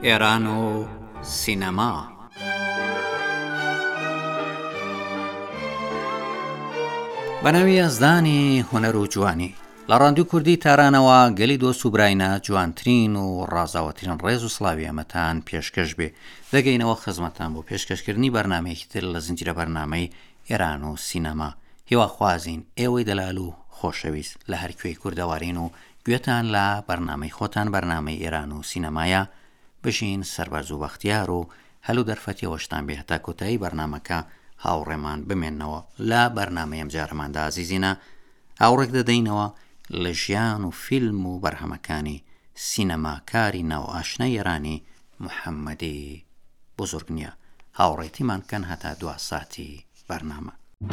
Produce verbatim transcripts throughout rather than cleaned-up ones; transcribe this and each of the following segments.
ئێران و سینەما. بەناوی یازدانی هونەر و جوانی لە ڕاندوو کوردی تارانەوە گەلی دۆست و براینە جوانترین و ڕازاوەترین ڕێز و سڵاوی ئەمەتان پێشکەش بێ. دەگەینەوە خزمەتان بۆ پێشکەشکردنی بەرنامەیەکی تر لە زنجیرە بەرنامەی ئێران و سینەما. هیواخوازین ئێوەی دەلال و خۆشەویست لە هەرکوێی کوردەوارین و گوێتان لە بەرنامەی خۆتان بەرنامەی ئێران و سینەمایە بژین سەربەرز و بەختیار و هەلو دەرفەتیەوەشتان بێ هەتا کۆتایی بەرنامەکە هاوڕێمان بمێننەوە. لە بەرنامەیەم جارەماندا عزیزینە هاوڕێک دەدەینەوە لە ژیان و فیلم و بەرهەمەکانی سینەماکاری ناو ئاشنای ئێرانی محەممەدی بزرگنیە. هاوڕێتیمان کەن هەتا دوا ساتی بەرنامە.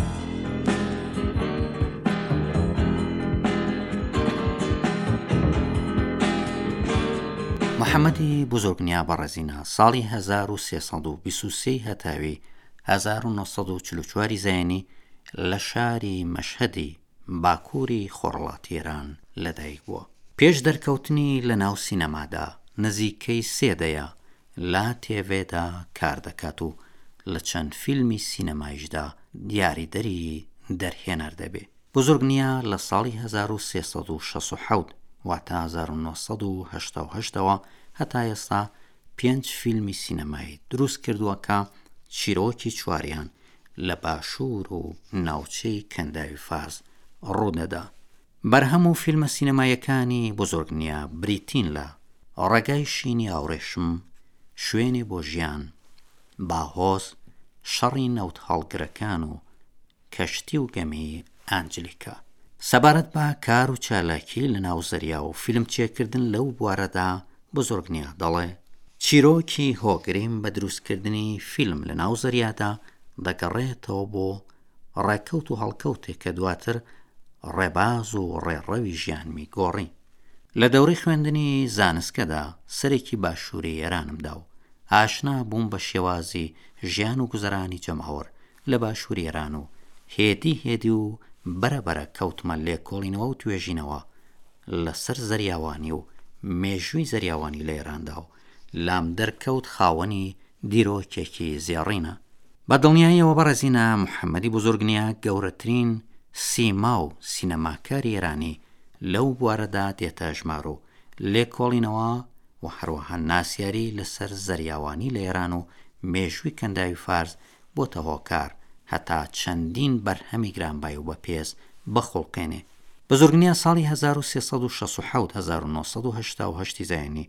محەممەدی بزرگنیا بەڕێزینە ساڵی هەزار و سێسەد و بیست و سێ هەتاوی هەزار و نۆسەد و چل و چواری زایانی لە شاری مەشهەدی باکووری خۆرڵاتی ئێران لەدایک بووە. پێش دەرکەوتنی لە ناو سینەمادا نزیکەی سێدەیە لە تێڤێدا کار دەکات و لە چەند فیلمی سینەمایشدا دیاریدەری دەرهێنەر دەبێ. بزرگنیا لە ساڵی هەزار و سێسەد و شەست و حەوت واتە هەزار و نۆسەد و هەشتا و هەشتەوە هەتا ئێستا پێنج فیلمی سینەمایی دروست کردووە کە چیرۆکی چواریان لە باشوور و ناوچەی کەنداوی فارس ڕوودەدا. بەرهەم و فیلمە سینەمایەکانی بزرگنیا بریتین لە ڕێگای شینی ئاوڕێشم، شوێنێ بۆ ژیان، باهۆز، شەڕی نەوت هەڵگرەکان و کەشتی و گەمی ئانجلیکا. سەبارەت بە کار و چالاکی لە ناو زەریا و فیلم چێکردن لەو بوارەدا بزرگنیا دەڵێ چیرۆکی هۆگریم بە دروستکردنی فیلم لە ناو زەریادا دەگەڕێتەوە بۆ ڕێکەوت و هەڵکەوتێک کە دواتر ڕێباز و ڕێڕەوی ژیانمی گۆڕی. لە دەورەی خوێندنی زانستکەدا سەرێکی باشووری ئێرانمدا و ئاشنا بووم بە شێوازی ژیان و گوزەرانی جەماوەر لە باشووری ئێران و هێدی هێدی و بەرەبەرە کەوتمە لێکۆڵینەوە و توێژینەوە لەسەر زەریاوانی و مێژووی زەریاوانی لە ئێراندا و لام دەرکەوت خاوەنی دیرۆکێکی زێڕینە. بە دڵنیاییەوە بەڕێزینە محەممەدی بزرگنیا گەورەترین سیما و سینەماکاری ئێرانی لەو بوارەدا دێتە ژمار و لێکۆڵینەوە و هەروەها ناسیاری لەسەر زەریاوانی لە ئێران و مێژووی کەنداوی فارس بۆتە هۆکار هەتا چەندین بەرهەمی گرانبای و بەپێز بەخۆڵقێنێ. بزرگنیا ساڵی هەزار و سێسەد و شەست و حەوت هەزار و نۆسەد و هەشتا و هەشتی زایانی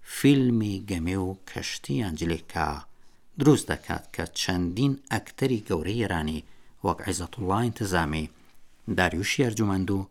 فیلمی گەمێ و کەشتی ئانجلیکا دروست دەکات کە چەندین ئەکتەری گەورەی ئێرانی وەک عیزەتوڵڵا ئینتزامی، داریوشی ئەرجومەند و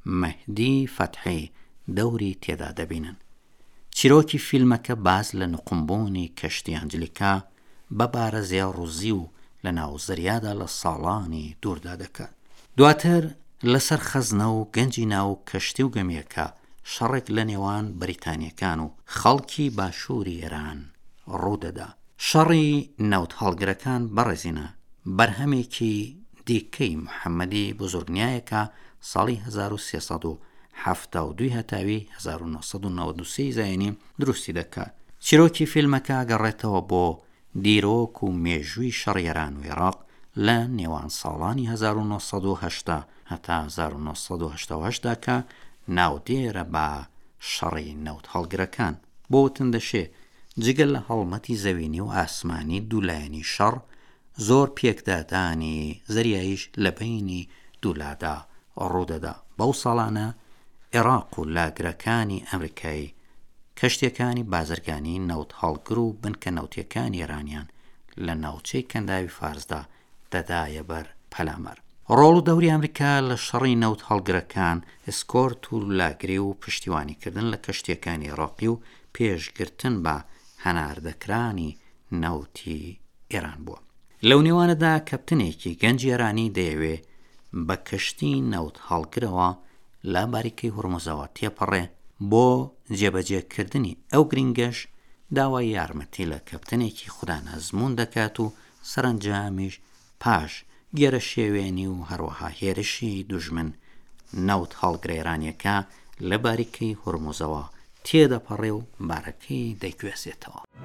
مەهدی فەتحی دەوری تێدا دەبینن. چیرۆکی فیلمەکە باز لە نقمبوونی کەشتی ئانجلیکا بە بارەزێ ڕووزی و لە ناو زەریادا لە ساڵانی دووردا دەکات. دواتر لەسەر خەزنە و گەنجی ناو کەشتی و گەمیەکە شەڕێک لە نێوان بەریتانیەکان و خەڵکی باشووری ئێران ڕوودەدا. شەڕی نەوت هەڵگرەکان بەڕێزینە بەرهەمێکی دیکەی محەممەدی بزرگنیایەکە ساڵی هەزار و سێسەد و هەفتە و دوو هەتاوی هەزار و نۆسەد و نەوەد و سێ زایانی دروستی دەکات. چیرۆکی فیلمەکە گەڕێتەوە بۆ دیرۆک و مێژووی شەڕی ئێران و عێراق لە نێوان ساڵانی هەزار و نۆسەد و هەشتا هەتا هەزار و نۆسەد و هەشتا و هەشت کە ناودێرە بە شەڕی نەوت هەڵگرەکان. بۆ وتندەشێ جگەل لە هەڵمەتی زەوینی و ئاسمانی دوولایەنی شەڕ زۆر پێکدادانی زەریاییش لە بینی دوولادا ڕوودەدا. بەو ساڵانە عێراق و لاگرەکانی ئەمریکایی کەشتیەکانی بازرگانی نەوت هەڵگر و بنکە نەوتیەکانی ئێرانیان لە ناوچەی کەنداوی فارسدا دەدایە بەر پەلامەر. ڕۆڵ و دەوری ئەمریکا لە شەڕی نەوت هەڵگرەکان ئسکۆرت و لاگری و پشتیوانیکردن لە کەشتیەکانی عێراقی و پێشگرتن بە هەناردەکرانی نەوتی ئێران بووە. لەو نێوانەدا کەپتنێکی گەنجی ئێرانی دەیەوێ بە کەشتی نەوت هەڵگرەوە لە باریکەی هورموزەوە تێپەڕێ. بۆ جێبەجێکردنی ئەو گرنگەش داوای یارمەتی لە کەپتنێکی خودانەزمون دەکات و سەرنجامیش پاش گێرە شێوێنی و هەروەها هێرشی دوژمن نەوت هەڵگرێرانیەکە لە باریکەی هورموزەوە تێدەپەڕێ و بارەکەی دەیگوێزێتەوە.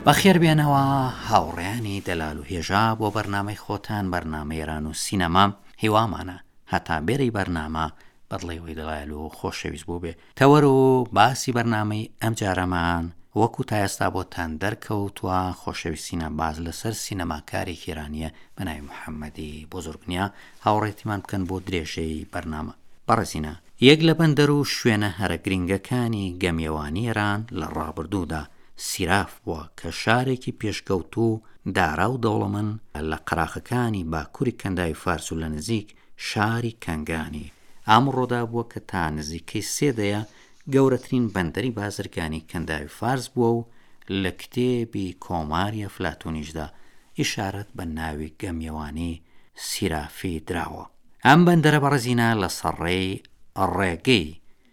بەخێر بێنەوە هاوڕێیانی دەلال و هێژا بۆ بەرنامەی خۆتان بەرنامەی ئێران و سینەما هیوامانە هەتا بێرەی بەرنامە بەدڵێەوەی دەڵایل و خۆشەویست بوو بێ تەوەر و باسی بەرنامەی ئەم جارەمان وەکو تا ئێستا بۆتان دەرکەوتووە خۆشەویستینە باز لەسەر سینەماکارێکی ئێرانیە بەناوی محەممەدی بۆزورگنیا هاوڕێتیمان بکەن بۆ درێژەی بەرنامە بەڕێزینە یەک لە بەندەر و شوێنە هەرە گرنگەکانی گەمیێوانی ئێران لە ڕابردوودا سیراف بووە کە شارێکی پێشکەوتوو دارا و دەوڵەمەند لە قەراغەکانی باکووری کەنداوی فارس و لە نزیک شاری کەنگانی ئامڕۆدا بووە کە تا نزیکەی سێدەیە گەورەترین بەندەری بازرگانی کەنداوی فارس بووە و لە کتێبی کۆماری ئەفلاتونیشدا ئیشارەت بە ناوی گەمیێوانی سیرافی دراوە. ئەم بەندەرە بەڕێزینە لە سەرڕێی ڕێگەی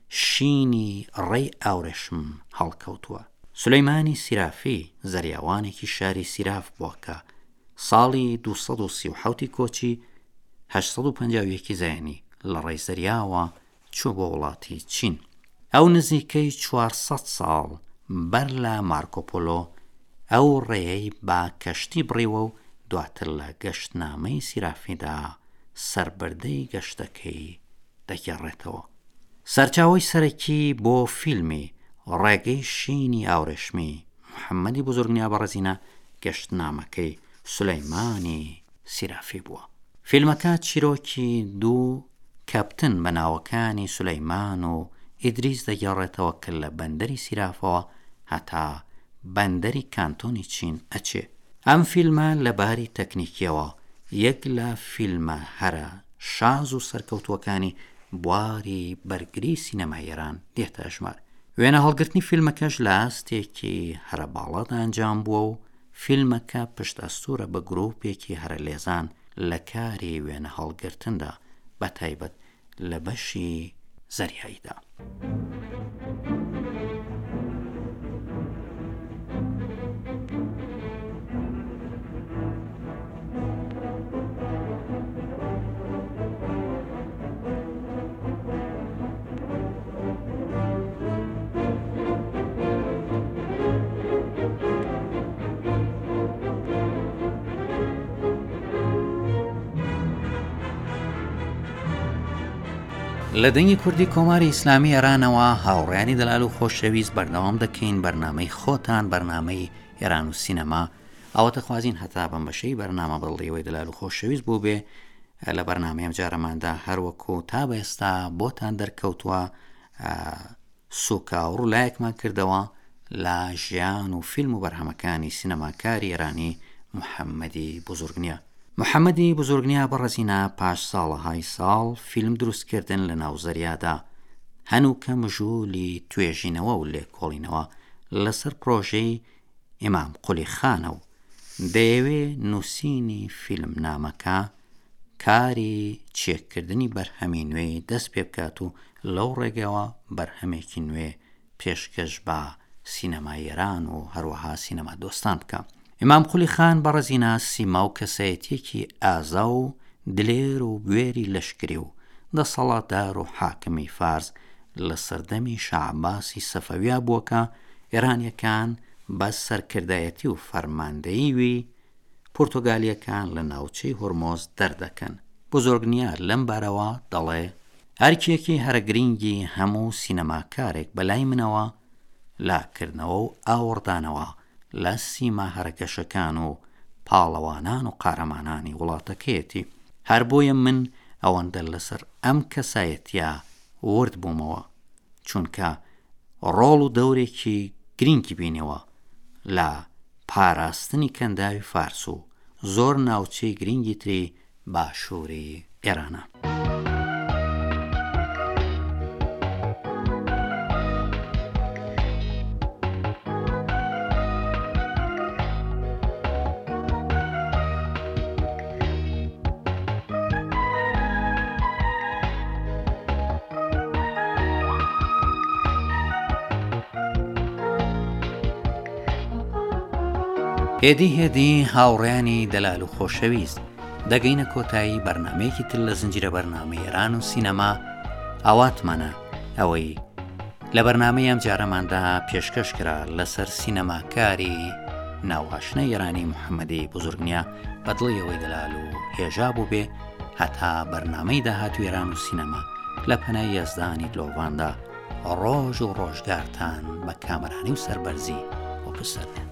شینی ڕێی ئاورێشم هەڵکەوتووە. سولەیمانی سیرافی زەریاوانێکی شاری سیراف بووە کە ساڵی دوو سەد و سی و حەوتی کۆچی هەشت سەد و پەنجا و یەکی زایانی لە ڕێی زەریاوە چوو بۆ وڵاتی چین. ئەو نزیکەی چوارسەد ساڵ بەر لە مارکۆپۆلۆ ئەو ڕێیەی با کەشتی بڕیوە و دواتر لە گەشتنامەی سیرافیدا سەربەردەی گەشتەکەی دەگێڕێتەوە. سەرچاوەی سەرەکی بۆ فیلمی ڕێگەی شینی ئاورێشمی محەممەدی بزرگنیا بەڕێزینە گەشتنامەکەی سولەیمانی سیرافی بووە. فیلمەکە چیرۆکی دوو کەپتن بە ناوەکانی سولەیمان و ئیدریس دەگەڕێتەوە کە لە بەندەری سیرافەوە هەتا بەندەری کانتۆنی چین ئەچێ. ئەم فیلمە لە باری تەکنیکیەوە یەک لە فیلمە هەرە شاز و سەرکەوتووەکانی بواری بەرگری سینەمای ئێران دێتە ژمار. وێنە هەڵگرتنی فیلمەکەش لە ئاستێکی هەرە باڵەدا ئەنجام بووە و فیلمەکە پشت ئەستوورە بە گرۆپێکی هەرە لێزان لە کاری وێنە هەڵگرتندا بە تایبەت لە بەشی زەریاییدا. لە دەنگی کوردی کۆماری ئیسلامی ئێرانەوە هاوڕێیانی دەلال و خۆشەویست بەردەوام دەکەین بەرنامەی خۆتان بەرنامەی ئێران و سینەما ئەوە دەخوازین هەتا بەم بەشەی بەرنامە بەڵێەوەی دەلال و خۆشەویست بوو بێ لە بەرنامەیەم جارەماندا هەروەکو تا بەئێستا بۆتان دەرکەوتووە سوکاوڕ و لایەکمان کردەوە لە ژیان و فیلم و بەرهەمەکانی سینەماکاری ئێرانی محەممەدی بزرگنیا. محەممەدی بزرگنیا بەڕێزینە پاش ساڵەهای ساڵ فیلم دروستکردن لە ناوزەریادا هەنووکە مژوولی توێژینەوە و لێکۆڵینەوە لەسەر پرۆژەی ئیمام قولی خانە و دەیەوێ نووسینی فیلم نامەکە کاری چێککردنی بەرهەمی نوێی دەست پێ بکات و لەو ڕێگەوە بەرهەمێکی نوێ پێشکەش بە سینەمای ئێران و هەروەها سینەما دۆستان بکە. ئیمام قولی خان بەڕێزینە سیما و کەسایەتیەکی ئازا و دلێر و بوێری لەشکری و دەسەڵاتدار و حاکمی فارس لە سەردەمی شەعباسی سەفەویا بووە کە ئێرانیەکان بە سەرکردایەتی و فەرماندەییوی پورتۆگالیەکان لە ناوچەی هورمۆز دەردەکەن. بزرگنیا لەم بارەوە دەڵێ هەرکیەکی هەرگرنگی هەموو سینەماکارێک بەلای منەوە لاکردنەوە و ئاوەڕدانەوە لە سیما هەرەکەشەکان و پاڵەوانان و قارەمانانی وڵاتەکەیەتی. هەر بۆیە من ئەوەندە لەسەر ئەم کەسایەتیە ورد بوومەوە چونکە ڕۆڵ و دەورێکی گرنگی بینەوە لە پاراستنی کەنداوی فارس و زۆر ناوچەی گرنگی تری باشووری ئێرانە. هێدی هێدی هاوڕێیانی دەلال و خۆشەویست دەگەینە کۆتایی بەرنمەیەکی تر لە زنجیرە بەرنامەی ئێران و سینەما ئاواتمانە ئەوەی لە بەرنامەی ئەم جارەماندا پێشکەش کرا لەسەر سینەماکاری ناواشنە ئێرانی محەممەدی بزرگنیا بەدڵیەوەی دەلال و هێژا بوو بێ هەتا بەرنامەی داهاتوو ئێران و سینەما لە پەنای یەزدانی دلۆڤاندا ڕۆژ و ڕۆژگارتان بە کامەرانی و سەربەرزی بۆ پسەردێن.